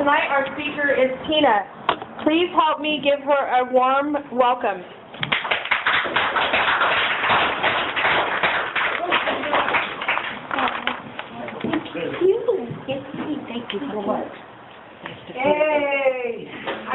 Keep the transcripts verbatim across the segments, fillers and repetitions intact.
tonight our speaker is Tina. Please help me give her a warm welcome. Thank you. Thank you so much. Yay!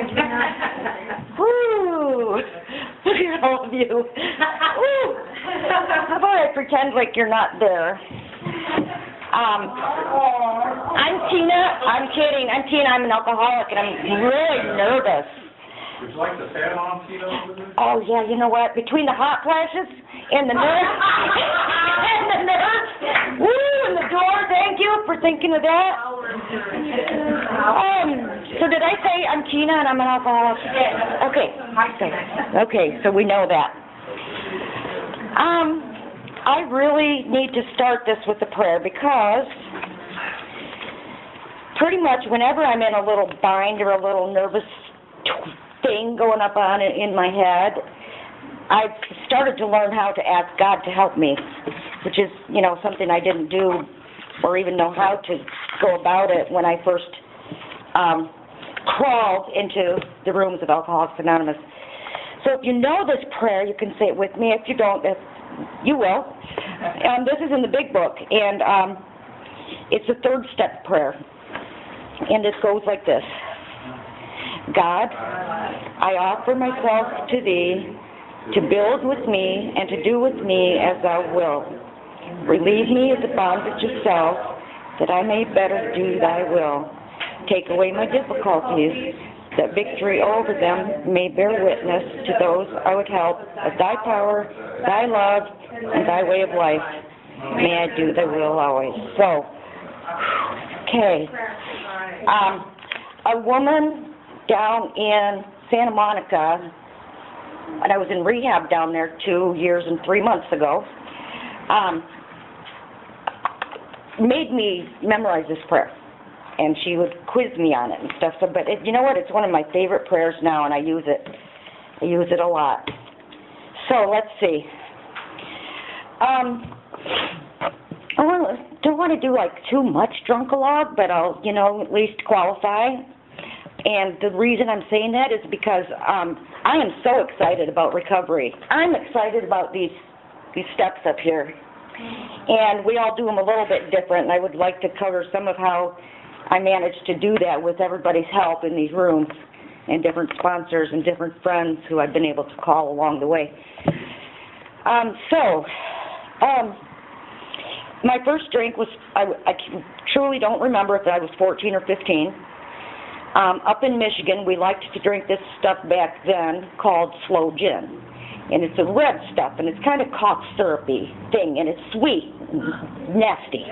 Woo! Look at all of you. Woo! How about I pretend like you're not there? Um, I'm Tina. I'm kidding. I'm Tina. I'm an alcoholic, and I'm really nervous. Would you like to say it on, Tina? Oh, yeah, you know what? Between the hot flashes and the nerves, and the nerves, woo, and the door, thank you for thinking of that. Um, so did I say I'm Tina and I'm an alcoholic? Okay. So, okay, so we know that. Um, I really need to start this with a prayer because pretty much whenever I'm in a little bind or a little nervous thing going up on it in my head, I've started to learn how to ask God to help me, which is, you know, something I didn't do or even know how to go about it when I first um, crawled into the rooms of Alcoholics Anonymous. So if you know this prayer, you can say it with me. If you don't, if you will. Um, this is in the big book, and um, it's a third step prayer, and it goes like this. God, I offer myself to Thee to build with me and to do with me as Thou wilt. Relieve me of the bondage of self, that I may better do Thy will. Take away my difficulties, that victory over them may bear witness to those I would help of Thy power, Thy love, and Thy way of life. May I do Thy will always. So, okay. Um, a woman down in Santa Monica, and I was in rehab down there two years and three months ago, um, made me memorize this prayer. And she would quiz me on it and stuff. So, but it, you know what? It's one of my favorite prayers now, and I use it. I use it a lot. So let's see. Um, I want, don't want to do like too much drunkalog, but I'll, you know, at least qualify. And the reason I'm saying that is because um, I am so excited about recovery. I'm excited about these these steps up here. And we all do them a little bit different, and I would like to cover some of how I managed to do that with everybody's help in these rooms and different sponsors and different friends who I've been able to call along the way. Um, so, um, my first drink was, I, I truly don't remember if I was fourteen or fifteen. Um, up in Michigan, we liked to drink this stuff back then called sloe gin. And it's a red stuff, and it's kind of cough syrupy thing, and it's sweet and nasty.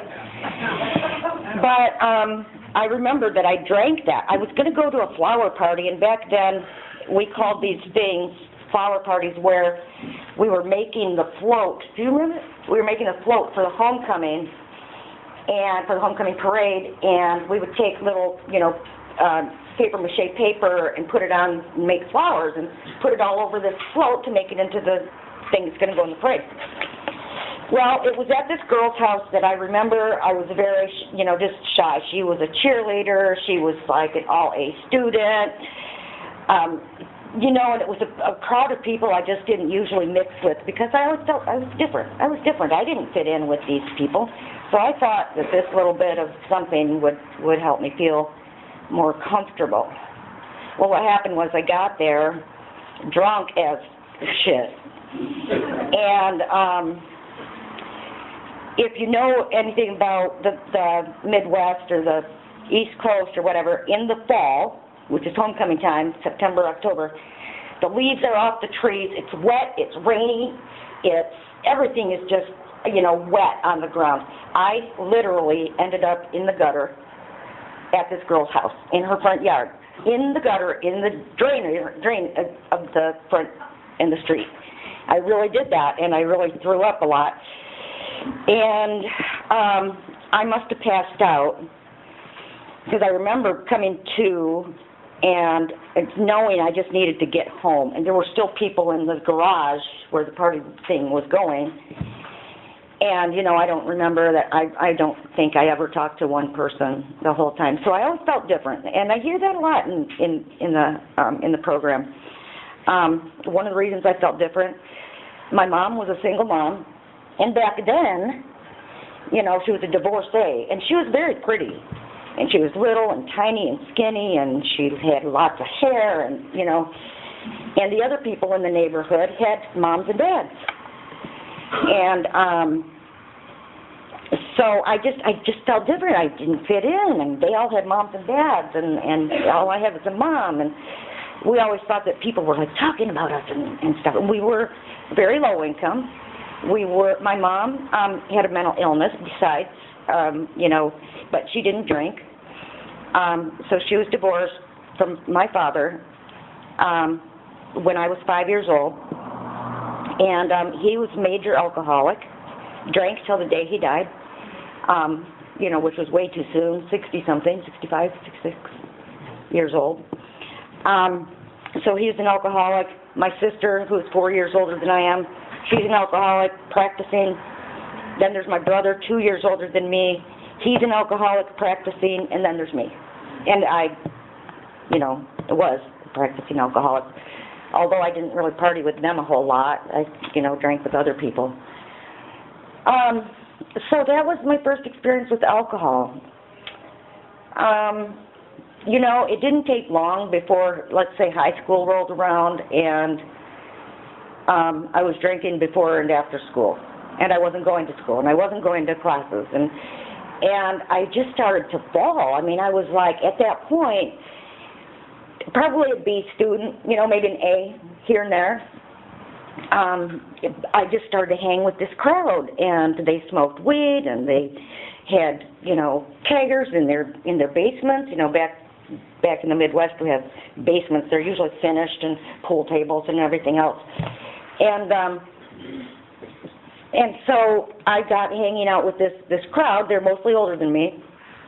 But um, I remember that I drank that. I was going to go to a flower party, and back then we called these things flower parties where we were making the float. Do you remember? We were making a float for the homecoming, and for the homecoming parade, and we would take little, you know, Uh, paper mache paper and put it on and make flowers and put it all over this float to make it into the thing that's going to go in the parade. Well, it was at this girl's house that I remember I was very, you know, just shy. She was a cheerleader. She was like an all-A student. Um, you know, and it was a, a crowd of people I just didn't usually mix with because I always felt I was different. I was different. I didn't fit in with these people. So I thought that this little bit of something would, would help me feel more comfortable. Well, what happened was I got there drunk as shit. And um, if you know anything about the, the Midwest or the East Coast or whatever, in the fall, which is homecoming time, September, October, the leaves are off the trees, it's wet, it's rainy, it's, everything is just, you know, wet on the ground. I literally ended up in the gutter at this girl's house, in her front yard, in the gutter, in the drain, drain of the front, in the street. I really did that, and I really threw up a lot. And um, I must have passed out, because I remember coming to and knowing I just needed to get home. And there were still people in the garage where the party thing was going. And, you know, I don't remember that, I, I don't think I ever talked to one person the whole time. So I always felt different. And I hear that a lot in, in, in the, um, in the program. Um, one of the reasons I felt different, my mom was a single mom, and back then, you know, she was a divorcee, and she was very pretty. And she was little and tiny and skinny, and she had lots of hair, and, you know, and the other people in the neighborhood had moms and dads. And um, so I just I just felt different. I didn't fit in, and they all had moms and dads, and, and all I had was a mom. And we always thought that people were, like, talking about us and, and stuff. And we were very low income. We were, my mom um, had a mental illness besides, um, you know, but she didn't drink. Um, so she was divorced from my father um, when I was five years old. And um, he was a major alcoholic, drank till the day he died, um, you know, which was way too soon, sixty-something, sixty-five, sixty-six years old. Um, so he was an alcoholic. My sister, who is four years older than I am, she's an alcoholic, practicing. Then there's my brother, two years older than me. He's an alcoholic, practicing, and then there's me. And I, you know, was a practicing alcoholic. Although I didn't really party with them a whole lot, I, you know, drank with other people. Um, so that was my first experience with alcohol. Um, you know, it didn't take long before, let's say, high school rolled around, and um, I was drinking before and after school. And I wasn't going to school, and I wasn't going to classes. And, and I just started to fall. I mean, I was like, at that point, probably a B student, you know, maybe an A here and there. Um, I just started to hang with this crowd, and they smoked weed, and they had, you know, keggers in their in their basements. You know, back back in the Midwest, we have basements. They're usually finished, and pool tables and everything else. And um, and so I got hanging out with this this crowd. They're mostly older than me.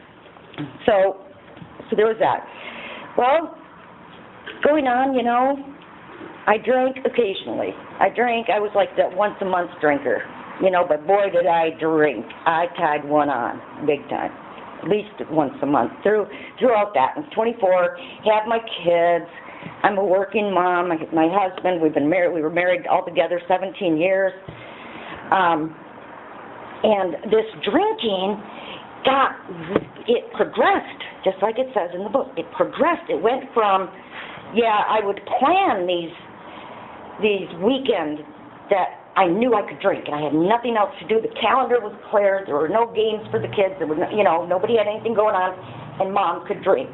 So so there was that. Well, going on, you know, I drank occasionally. I drank, I was like that once a month drinker, you know, but boy did I drink. I tied one on, big time, at least once a month. Through Throughout that, I'm twenty-four, had my kids, I'm a working mom, my, my husband, we've been married, we were married altogether seventeen years. Um, and this drinking got, it progressed, just like it says in the book. It progressed. It went from, yeah, I would plan these these weekends that I knew I could drink, and I had nothing else to do. The calendar was clear. There were no games for the kids. There was, no, you know, nobody had anything going on, and Mom could drink.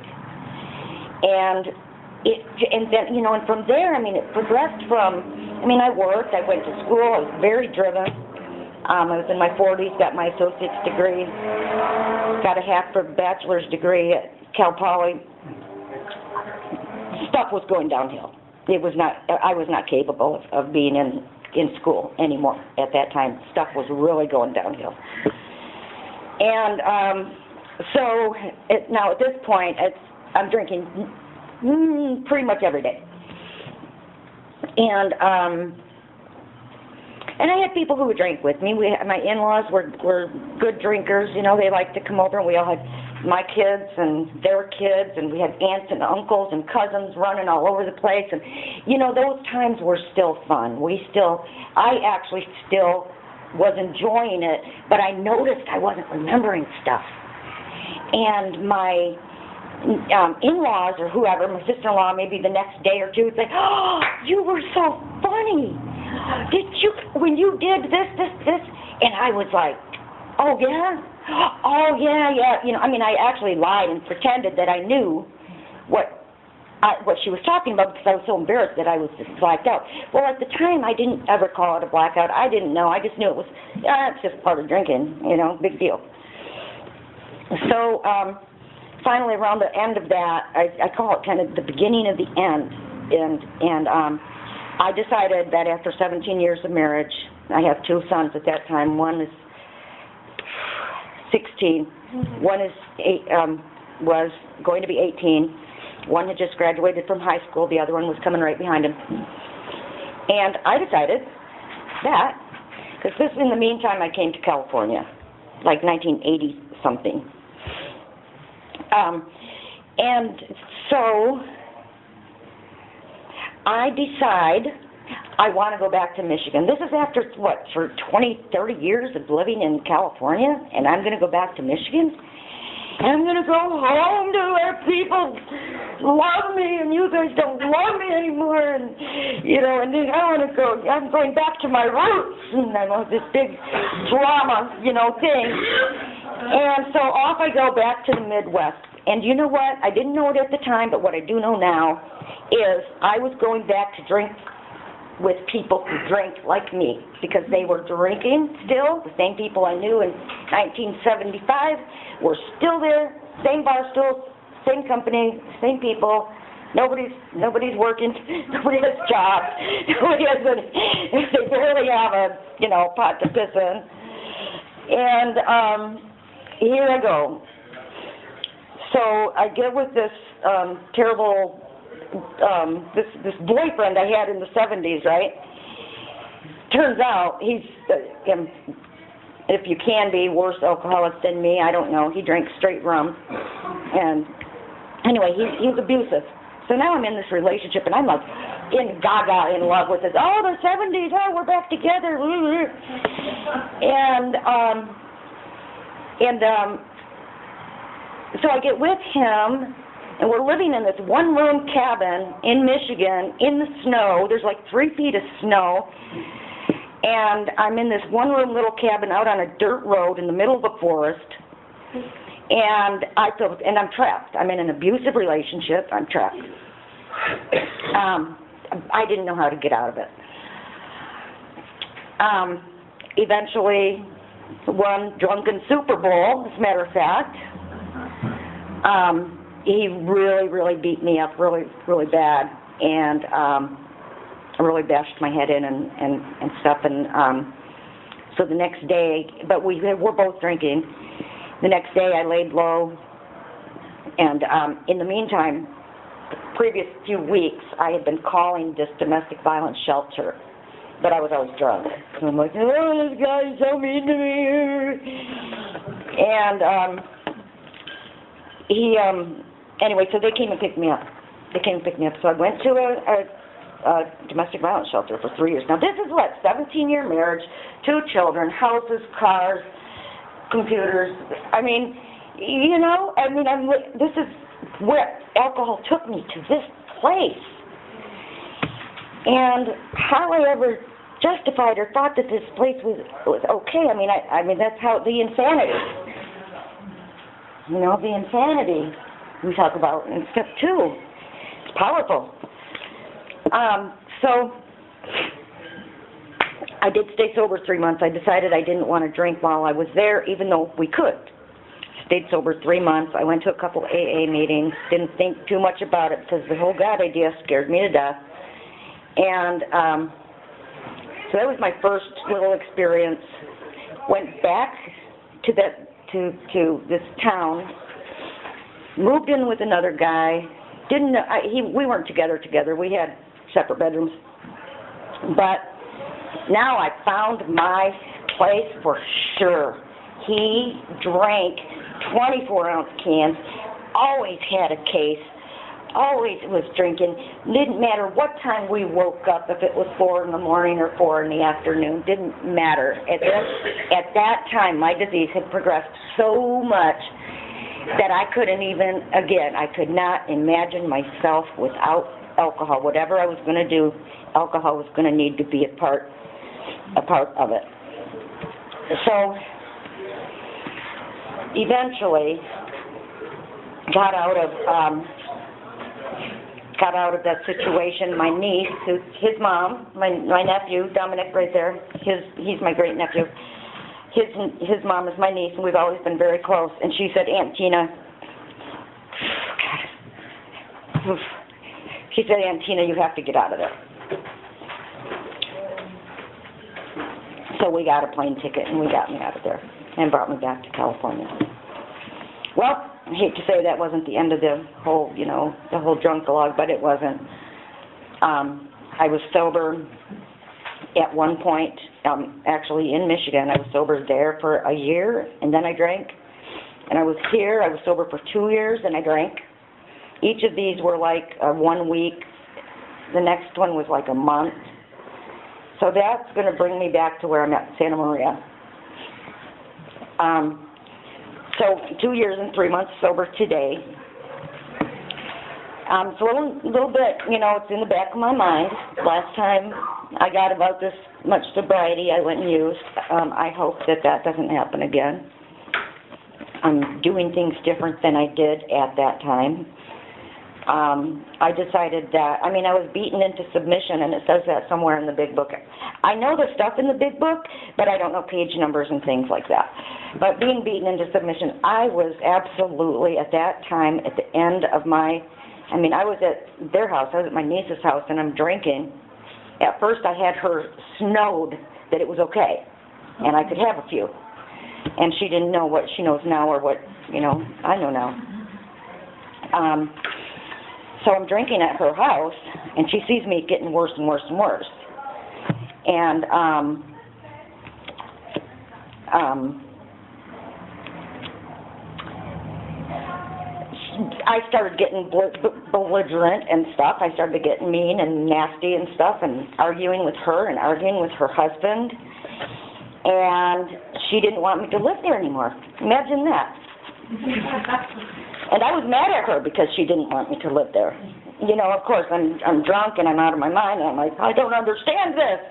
And it, and then, you know, and from there, I mean, it progressed from. I mean, I worked. I went to school. I was very driven. Um, I was in my forties. Got my associate's degree. Got a half for bachelor's degree at Cal Poly. Stuff was going downhill. It was not, I was not capable of, of being in, in school anymore at that time. Stuff was really going downhill. And um, so it, now at this point, it's, I'm drinking mm, pretty much every day. And um, and I had people who would drink with me. We, my in-laws were, were good drinkers. You know, they liked to come over, and we all had my kids and their kids, and we had aunts and uncles and cousins running all over the place. And, you know, those times were still fun. We still, I actually still was enjoying it, but I noticed I wasn't remembering stuff. And my um, in-laws or whoever, my sister-in-law, maybe the next day or two would say, "Oh, you were so funny. Did you, when you did this, this, this?" And I was like, "Oh, yeah? Oh, yeah, yeah." You know, I mean, I actually lied and pretended that I knew what I, what she was talking about because I was so embarrassed that I was just blacked out. Well, at the time, I didn't ever call it a blackout. I didn't know. I just knew it was, yeah, it's just part of drinking, you know, big deal. So um, finally, around the end of that, I, I call it kind of the beginning of the end. And, and um, I decided that after seventeen years of marriage, I have two sons at that time. One is sixteen. Mm-hmm. One is eight, um, was going to be eighteen. One had just graduated from high school. The other one was coming right behind him. And I decided that Because this, in the meantime, I came to California, like nineteen eighty something. Um, and so I decide I want to go back to Michigan. This is after, what, for twenty, thirty years of living in California, and I'm going to go back to Michigan? And I'm going to go home to where people love me, and you guys don't love me anymore, and, you know, and then I want to go, I'm going back to my roots, and I want this big drama, you know, thing. And so off I go back to the Midwest. And you know what? I didn't know it at the time, but what I do know now is I was going back to drink with people who drank like me, because they were drinking still. The same people I knew in nineteen seventy-five were still there, same bar stools, same company, same people. Nobody's nobody's working. Nobody has jobs. Nobody has any. They barely have a you know pot to piss in. And um, here I go. So I get with this um, terrible. Um, this this boyfriend I had in the seventies, right? Turns out he's, uh, um, if you can be, worse alcoholic than me. I don't know. He drinks straight rum, and anyway, he's he's abusive. So now I'm in this relationship, and I'm like in gaga in love with this. Oh, the seventies. Oh, we're back together. And um, and um, so I get with him. And we're living in this one-room cabin in Michigan in the snow. There's like three feet of snow. And I'm in this one-room little cabin out on a dirt road in the middle of a forest. And I feel, and I'm trapped. I'm in an abusive relationship. I'm trapped. Um, I didn't know how to get out of it. Um, eventually, one drunken Super Bowl, as a matter of fact. Um, he really, really beat me up really, really bad, and um, I really bashed my head in and, and, and stuff. And um, so the next day, but we were both drinking. The next day I laid low, and um, in the meantime, the previous few weeks, I had been calling this domestic violence shelter, but I was always drunk. So I'm like, oh, this guy's so mean to me. And um, he, um, anyway, so they came and picked me up. They came and picked me up. So I went to a, a, a domestic violence shelter for three years. Now, this is what, seventeen-year marriage, two children, houses, cars, computers. I mean, you know, I mean, I'm, this is where alcohol took me, to this place. And how I ever justified or thought that this place was, was okay, I mean, I, I mean, that's how, the insanity. You know, the insanity we talk about in step two. It's powerful. Um, so I did stay sober three months. I decided I didn't want to drink while I was there, even though we could. Stayed sober three months. I went to a couple A A meetings. Didn't think too much about it because the whole God idea scared me to death. And um, so that was my first little experience. Went back to that to to this town. Moved in with another guy. Didn't know, I, he we weren't together together. We had separate bedrooms. But now I found my place for sure. He drank twenty-four ounce cans. Always had a case. Always was drinking. Didn't matter what time we woke up, if it was four in the morning or four in the afternoon. Didn't matter. At that, at that time, my disease had progressed so much that I couldn't even, again, I could not imagine myself without alcohol. Whatever I was going to do, alcohol was going to need to be a part, a part of it. So, eventually, got out of, um, got out of that situation. My niece, who's his mom, my my nephew, Dominic, right there. His he's my great nephew. His his mom is my niece, and we've always been very close. And she said, Aunt Tina, God, she said, Aunt Tina, you have to get out of there. So we got a plane ticket, and we got me out of there, and brought me back to California. Well, I hate to say that wasn't the end of the whole, you know, the whole drunk log, but it wasn't. Um, I was sober at one point, um, actually in Michigan. I was sober there for a year, and then I drank. And I was here, I was sober for two years, and I drank. Each of these were like uh, one week. The next one was like a month. So that's going to bring me back to where I'm at, Santa Maria. Um, so two years and three months sober today. Um, it's a little, little bit, you know, it's in the back of my mind. Last time I got about this much sobriety, I went and used. Um, I hope that that doesn't happen again. I'm doing things different than I did at that time. Um, I decided that, I mean, I was beaten into submission, and it says that somewhere in the big book. I know the stuff in the big book, but I don't know page numbers and things like that. But being beaten into submission, I was absolutely, at that time, at the end of my, I mean, I was at their house, I was at my niece's house, and I'm drinking. At first, I had her snowed that it was okay, and I could have a few. And she didn't know what she knows now or what, you know, I know now. Um, so I'm drinking at her house, and she sees me getting worse and worse and worse. And um, um, I started getting belligerent and stuff. I started getting mean and nasty and stuff, and arguing with her and arguing with her husband. And she didn't want me to live there anymore. Imagine that. And I was mad at her because she didn't want me to live there. You know, of course, I'm I'm drunk and I'm out of my mind, and I'm like, I don't understand this.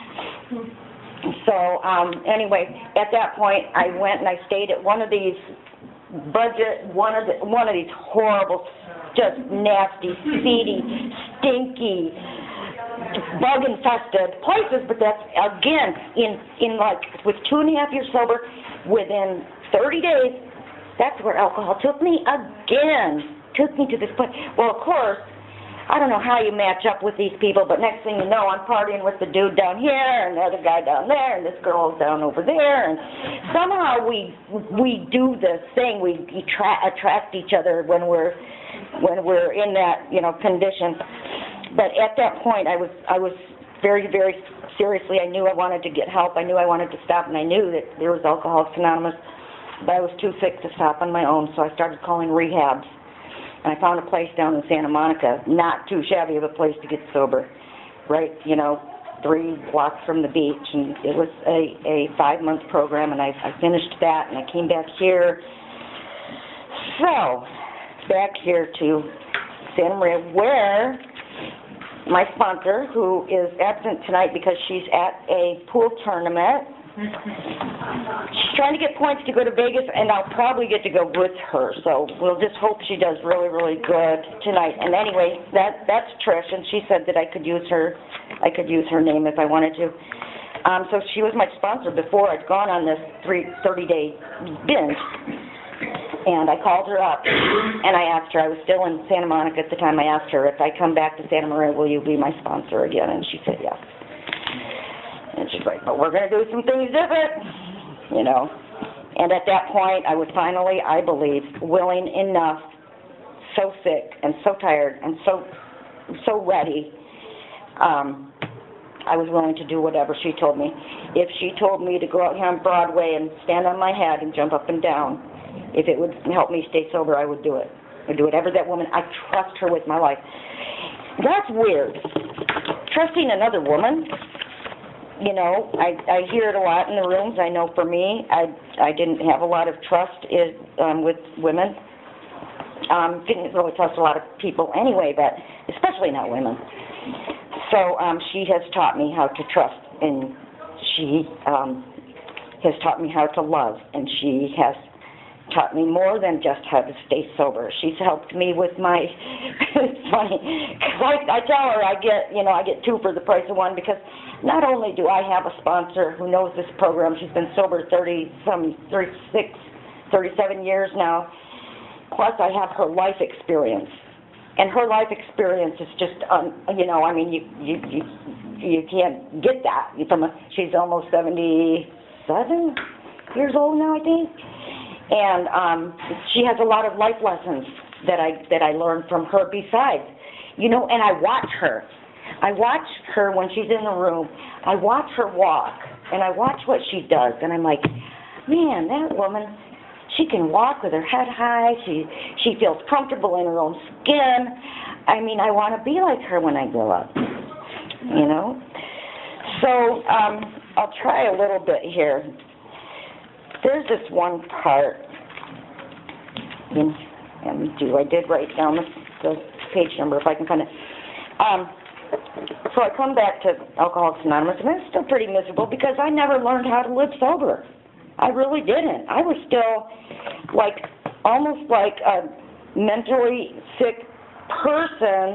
So um, anyway, at that point, I went and I stayed at one of these budget, one of the, one of these horrible, just nasty, seedy, stinky, bug-infested places. But that's, again, in, in like, with two and a half years sober, within thirty days, that's where alcohol took me again, took me to this point. Well, of course, I don't know how you match up with these people, but next thing you know, I'm partying with the dude down here and the other guy down there and this girl's down over there, and somehow we we do this thing. We attract, attract each other when we're when we're in that, you know, condition. But at that point, I was I was very very seriously. I knew I wanted to get help. I knew I wanted to stop, and I knew that there was Alcoholics Anonymous, but I was too sick to stop on my own. So I started calling rehabs. And I found a place down in Santa Monica, not too shabby of a place to get sober, right, you know, three blocks from the beach. And it was a, a five-month program, and I, I finished that, and I came back here. So, back here to Santa Maria, where my sponsor, who is absent tonight because she's at a pool tournament, she's trying to get points to go to Vegas, and I'll probably get to go with her. So we'll just hope she does really, really good tonight. And anyway, that that's Trish, and she said that I could use her, I could use her name if I wanted to. Um, so she was my sponsor before I'd gone on this three, thirty-day binge. And I called her up, and I asked her, I was still in Santa Monica at the time, I asked her, if I come back to Santa Maria, will you be my sponsor again? And she said yes. And she's like, but we're going to do some things different, you know. And at that point, I was finally, I believe, willing enough, so sick and so tired and so so ready, um, I was willing to do whatever she told me. If she told me to go out here on Broadway and stand on my head and jump up and down, if it would help me stay sober, I would do it. I'd do whatever that woman, I trust her with my life. That's weird. Trusting another woman. You know, I, I hear it a lot in the rooms. I know for me, I, I didn't have a lot of trust in, um, with women. Um, didn't really trust a lot of people anyway, but especially not women. So um, she has taught me how to trust, and she um, has taught me how to love, and she has taught me more than just how to stay sober. She's helped me with my, it's funny, because I, I tell her I get, you know, I get two for the price of one, because not only do I have a sponsor who knows this program, she's been sober thirty, some thirty-six, thirty-seven years now, plus I have her life experience. And her life experience is just, um, you know, I mean, you, you, you, you can't get that from a, she's almost seventy-seven years old now, I think. And um, she has a lot of life lessons that I that I learned from her besides, you know, and I watch her. I watch her when she's in the room. I watch her walk, and I watch what she does, and I'm like, man, that woman, she can walk with her head high. She she feels comfortable in her own skin. I mean, I want to be like her when I grow up, you know? So um, I'll try a little bit here. There's this one part, and, and do I did write down the, the page number if I can find it. Um, so I come back to Alcoholics Anonymous, and I'm still pretty miserable because I never learned how to live sober. I really didn't. I was still like, almost like a mentally sick person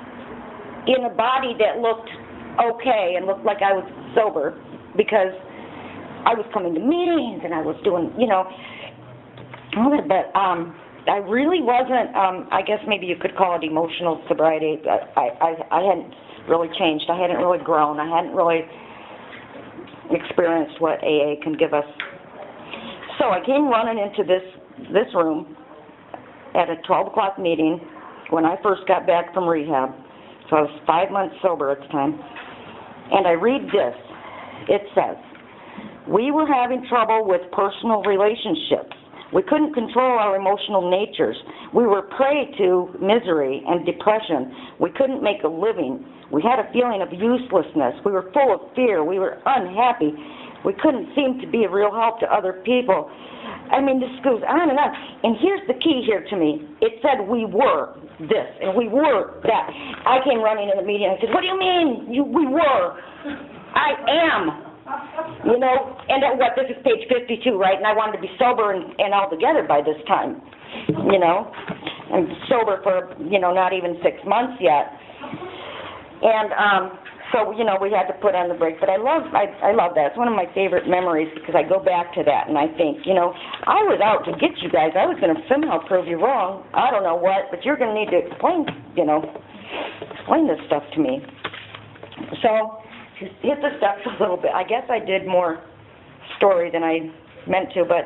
in a body that looked okay and looked like I was sober because I was coming to meetings and I was doing, you know, all that, but um, I really wasn't, um, I guess maybe you could call it emotional sobriety. I, I, I hadn't really changed. I hadn't really grown. I hadn't really experienced what A A can give us. So I came running into this, this room at a twelve o'clock meeting when I first got back from rehab. So I was five months sober at the time. And I read this. It says, we were having trouble with personal relationships. We couldn't control our emotional natures. We were prey to misery and depression. We couldn't make a living. We had a feeling of uselessness. We were full of fear. We were unhappy. We couldn't seem to be a real help to other people. I mean, this goes on and on. And here's the key here to me. It said we were this, and we were that. I came running in the meeting and I said, what do you mean you, we were? I am. You know, and at what, this is page fifty-two, right? And I wanted to be sober and, and all together by this time, you know. I'm sober for, you know, not even six months yet. And um, so, you know, we had to put on the brakes. But I love, I, I love that. It's one of my favorite memories because I go back to that and I think, you know, I was out to get you guys. I was going to somehow prove you wrong. I don't know what, but you're going to need to explain, you know, explain this stuff to me. So, hit the steps a little bit. I guess I did more story than I meant to, but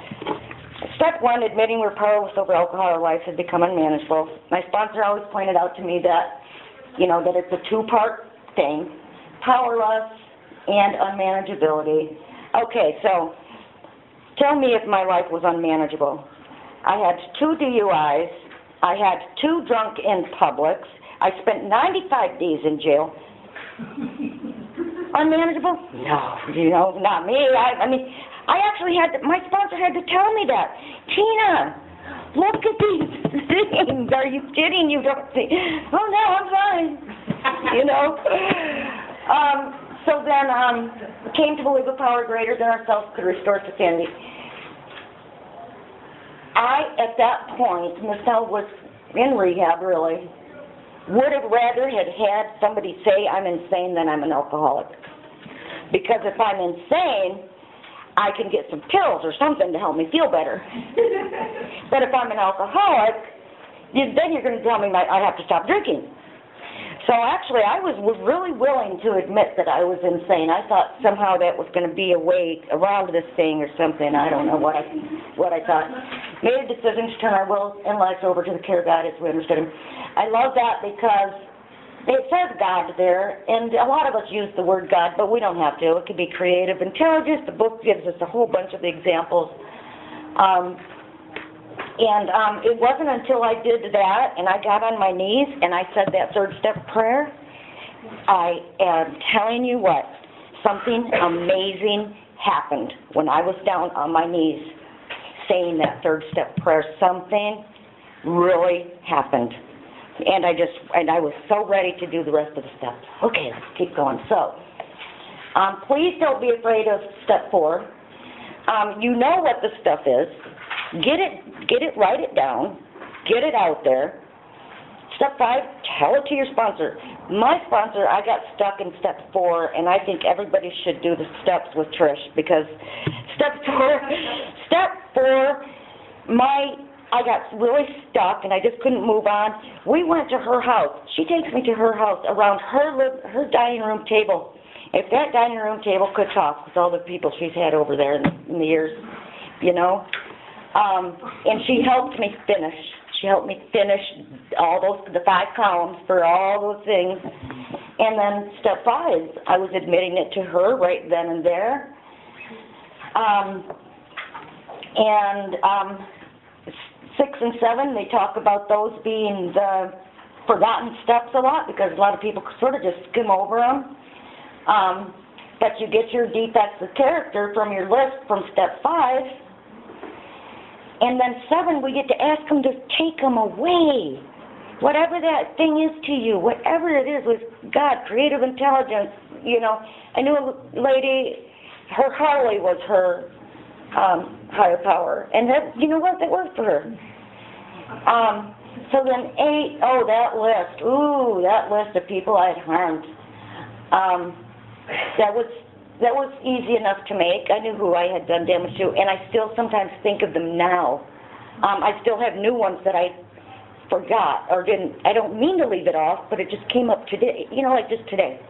step one, admitting we're powerless over alcohol, our life has become unmanageable. My sponsor always pointed out to me that, you know, that it's a two-part thing, powerless and unmanageability. Okay, so tell me if my life was unmanageable. I had two D U Is. I had two drunk in Publix. I spent ninety-five days in jail. Unmanageable? No, you know, not me. I, I mean, I actually had to, my sponsor had to tell me that. Tina, look at these things. Are you kidding? You don't see. Oh, no, I'm fine. You know? Um, so then um, came to believe a power greater than ourselves could restore us to sanity. I, at that point, Michelle was in rehab, really. Would have rather had had somebody say I'm insane than I'm an alcoholic. Because if I'm insane, I can get some pills or something to help me feel better. But if I'm an alcoholic, then you're going to tell me my, I have to stop drinking. So actually, I was, was really willing to admit that I was insane. I thought somehow that was going to be a way around this thing or something. I don't know what I, what I thought. Made a decision to turn our will and lives over to the care of God as we understood Him. I love that because it says God there, and a lot of us use the word God, but we don't have to. It could be creative intelligence. The book gives us a whole bunch of examples. Um, and um, it wasn't until I did that, and I got on my knees, and I said that third step prayer, I am telling you what, something amazing happened when I was down on my knees saying that third step prayer. Something really happened. And I just, and I was so ready to do the rest of the steps. Okay, let's keep going. So, um, please don't be afraid of step four. Um, you know what the stuff is. Get it, get it, write it down. Get it out there. Step five, tell it to your sponsor. My sponsor, I got stuck in step four, and I think everybody should do the steps with Trish because step four, step four, my I got really stuck and I just couldn't move on. We went to her house. She takes me to her house around her live, her dining room table. If that dining room table could talk with all the people she's had over there in, in the years, you know. Um, and she helped me finish. She helped me finish all those, the five columns for all those things. And then step five, I was admitting it to her right then and there. Um, and um, six and seven, they talk about those being the forgotten steps a lot because a lot of people sort of just skim over them. Um, but you get your defects of character from your list from step five. And then seven, we get to ask them to take them away. Whatever that thing is to you, whatever it is with God, creative intelligence, you know. I knew a lady, her Harley was her um, higher power. And that, you know what, that worked for her. Um, so then eight, oh, that list, ooh, that list of people I'd harmed. Um, that was that was easy enough to make. I knew who I had done damage to, and I still sometimes think of them now. Um, I still have new ones that I forgot or didn't. I don't mean to leave it off, but it just came up today, you know, like just today.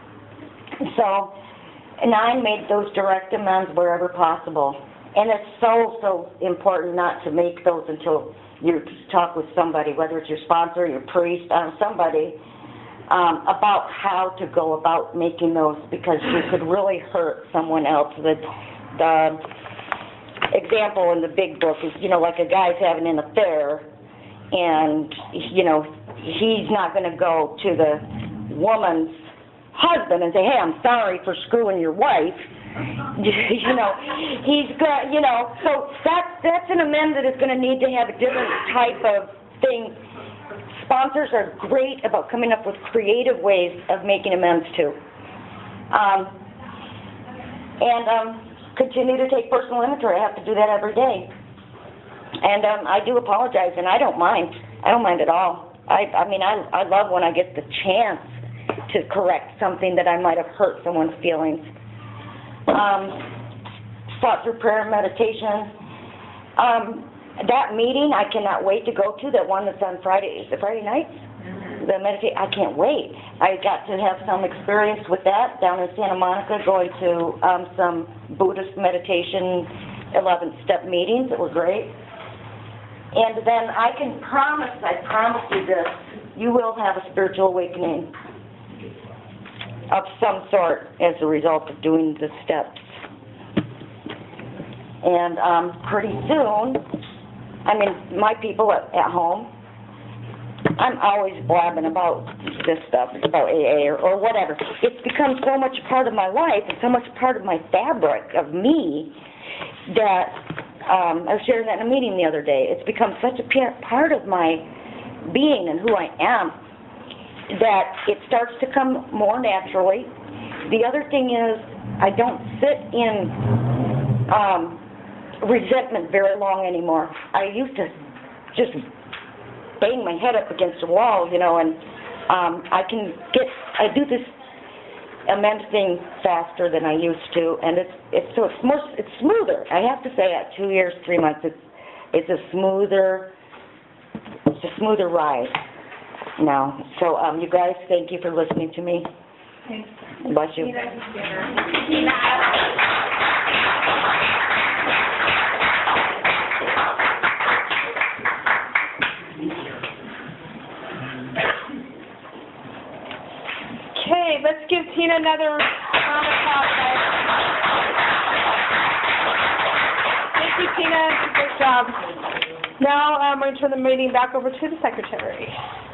So nine made those direct amends wherever possible. And it's so, so important not to make those until you talk with somebody, whether it's your sponsor, your priest, uh, somebody, um, about how to go about making those, because you could really hurt someone else. The, the example in the big book is, you know, like a guy's having an affair, and, you know, he's not going to go to the woman's husband and say, hey, I'm sorry for screwing your wife. You know, he's got, you know, so that's, that's an amend that is going to need to have a different type of thing. Sponsors are great about coming up with creative ways of making amends too. Um, and um, continue to take personal inventory. I have to do that every day. And um, I do apologize, and I don't mind. I don't mind at all. I, I mean, I, I love when I get the chance to correct something that I might have hurt someone's feelings. Um, fought through prayer and meditation. Um, that meeting I cannot wait to go to, that one that's on Friday, is it Friday nights? The meditate, I can't wait. I got to have some experience with that down in Santa Monica, going to um, some Buddhist meditation eleven-step meetings. It was great. And then I can promise, I promise you this, you will have a spiritual awakening of some sort as a result of doing the steps. And um, pretty soon, I mean, my people at, at home, I'm always blabbing about this stuff, about A A or, or whatever. It's become so much part of my life and so much part of my fabric of me that um, I was sharing that in a meeting the other day. It's become such a part of my being and who I am that it starts to come more naturally. The other thing is I don't sit in um, resentment very long anymore. I used to just bang my head up against the wall, you know, and um, I can get, I do this amend thing faster than I used to, and it's, it's so it's more, it's smoother. I have to say that two years, three months, it's, it's a smoother, it's a smoother ride now. So, um, you guys, thank you for listening to me. Thanks. Bless you. Okay, let's give Tina another round of applause, guys. Thank you, Tina. Great job. Now I'm going to turn the meeting back over to the secretary.